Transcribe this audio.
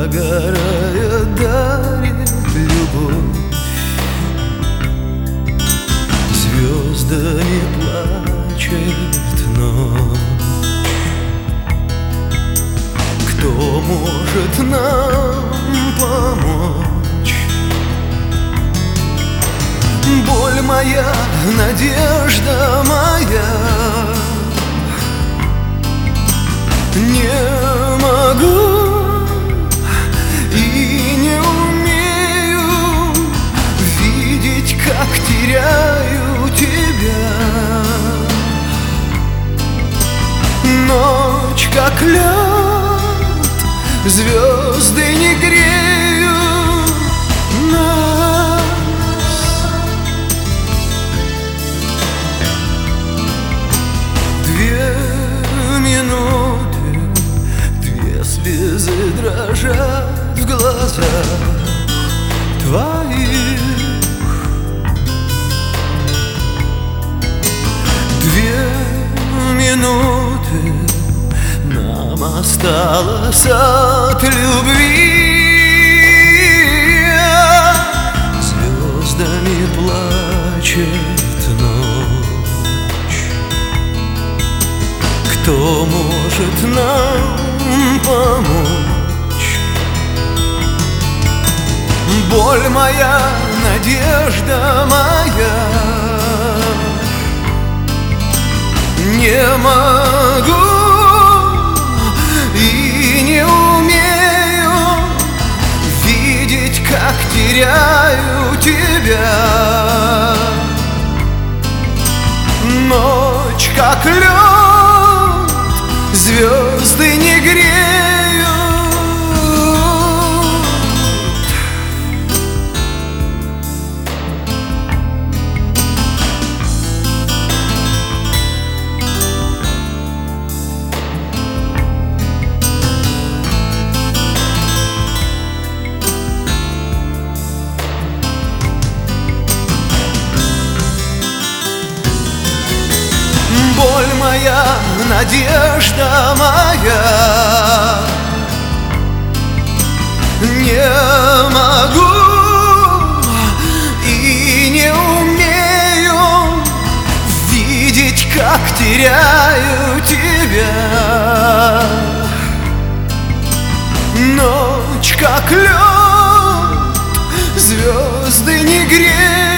Загорая дарит любовь, звездами плачет ночь. Кто может нам помочь? Боль моя, надежда моя, не могу и не умею видеть, как теряю тебя. Ночь как лед, звезды не греют нас. Две минуты, две слезы дрожат в глазах твоих. Две минуты нам осталось от любви. Звездами плачет ночь. Кто может нам помочь? Боль моя, надежда моя, не могу и не умею видеть, как теряю тебя. Ночь как лед, звезды не греют. Боль моя, надежда моя, не могу и не умею видеть, как теряю тебя. Ночь как лед, звезды не греют.